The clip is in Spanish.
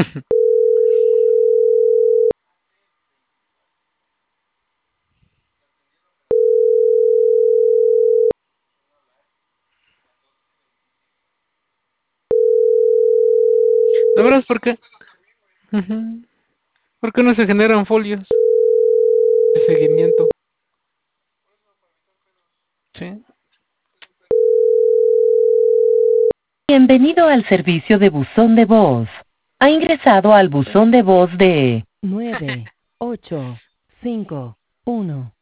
La verdad es porque... Ujú. ¿Por qué no se generan folios de seguimiento? Sí. Bienvenido al servicio de buzón de voz. Ha ingresado al buzón de voz de 9851.